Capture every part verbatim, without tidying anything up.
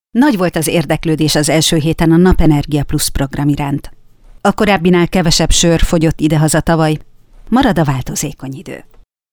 Nagy volt az érdeklődés az első héten a Napenergia Plus program iránt. A korábbinál kevesebb sör fogyott idehaza tavaly, marad a változékony idő.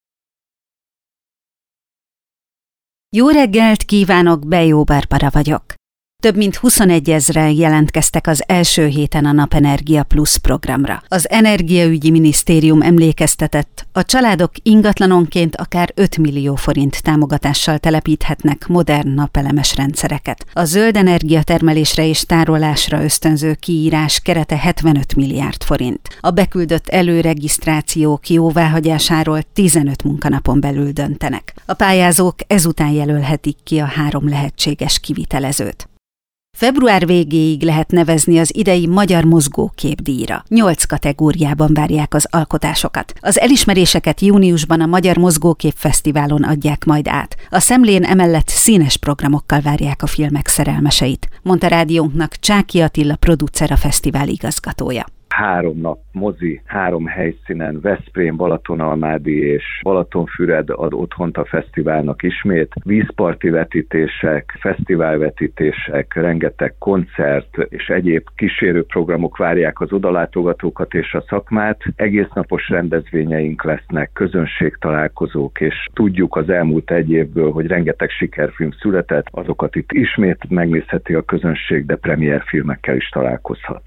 Jó reggelt kívánok, Bejó Barbara vagyok. Több mint huszonegyezren jelentkeztek az első héten a Napenergia Plus programra. Az Energiaügyi Minisztérium emlékeztetett, a családok ingatlanonként akár öt millió forint támogatással telepíthetnek modern napelemes rendszereket. A zöld energiatermelésre és tárolásra ösztönző kiírás kerete hetvenöt milliárd forint. A beküldött előregisztrációk jóváhagyásáról tizenöt munkanapon belül döntenek. A pályázók ezután jelölhetik ki a három lehetséges kivitelezőt. Február végéig lehet nevezni az idei Magyar Mozgókép-díjra. Nyolc kategóriában várják az alkotásokat. Az elismeréseket júniusban a Magyar Mozgókép Fesztiválon adják majd át. A Szemlén emellett színes programokkal várják a filmek szerelmeseit, mondta rádiónknak Csáky Attila producer, a fesztivál igazgatója. Három nap mozi, három helyszínen, Veszprém, Balatonalmádi és Balatonfüred ad otthont a fesztiválnak ismét. Vízparti vetítések, fesztiválvetítések, rengeteg koncert és egyéb kísérőprogramok várják az odalátogatókat és a szakmát. Egésznapos rendezvényeink lesznek, közönségtalálkozók, és tudjuk az elmúlt egy évből, hogy rengeteg sikerfilm született, azokat itt ismét megnézheti a közönség, de premierfilmekkel is találkozhat.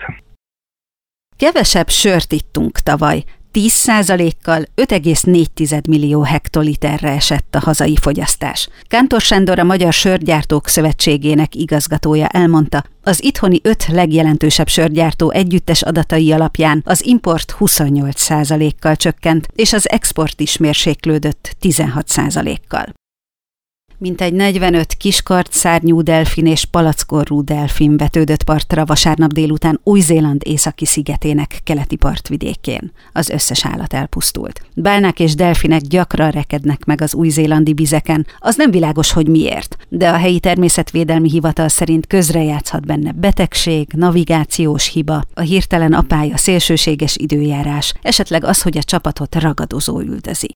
Kevesebb sört ittunk tavaly, tíz százalékkal öt egész négy millió hektoliterre esett a hazai fogyasztás. Kántor Sándor, a Magyar Sörgyártók Szövetségének igazgatója elmondta, az itthoni öt legjelentősebb sörgyártó együttes adatai alapján az import huszonnyolc százalékkal csökkent, és az export is mérséklődött tizenhat százalékkal. Mintegy negyvenöt kiskartszárnyú delfin és palackorrú delfin vetődött partra vasárnap délután Új-Zéland északi szigetének keleti partvidékén. Az összes állat elpusztult. Bálnák és delfinek gyakran rekednek meg az új-zélandi vizeken, az nem világos, hogy miért, de a helyi természetvédelmi hivatal szerint közrejátszhat benne betegség, navigációs hiba, a hirtelen apály, a szélsőséges időjárás, esetleg az, hogy a csapatot ragadozó üldözi.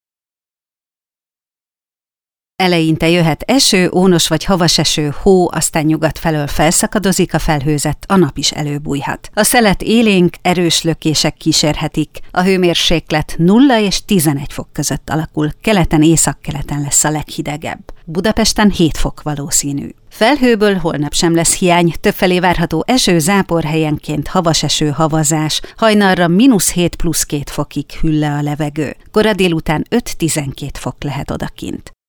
Eleinte jöhet eső, ónos vagy havas eső, hó, aztán nyugat felől felszakadozik a felhőzet, a nap is előbújhat. A szelet élénk, erős lökések kísérhetik. A hőmérséklet nulla és tizenegy fok között alakul, keleten, északkeleten lesz a leghidegebb. Budapesten hét fok valószínű. Felhőből holnap sem lesz hiány, többfelé várható eső, zápor, helyenként havas eső, havazás, hajnalra mínusz hét plusz két fokig hűl le a levegő. Kora délután öt-tizenkét fok lehet odakint.